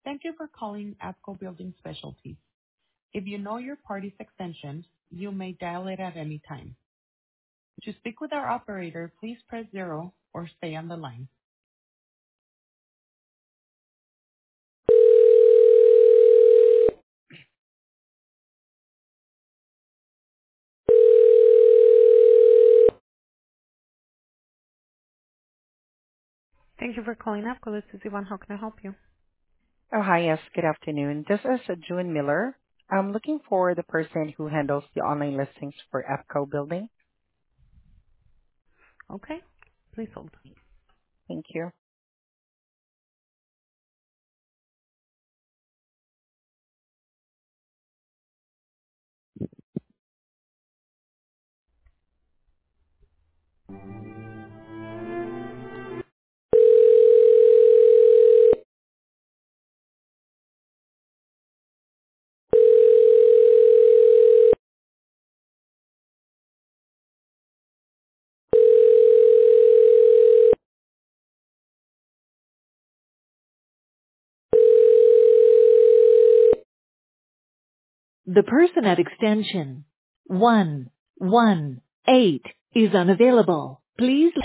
Thank you for calling APCO Building Specialties. If you know your party's extension, you may dial it at any time. To speak with our operator, please press 0 or stay on the line. Thank you for calling APCO. This is Yvonne. How can I help you? Oh, hi. Yes, good afternoon. This is June Miller. I'm looking for the person who handles the online listings for EPCO Building. Okay, please hold. Thank you. The person at extension 118 is unavailable. Please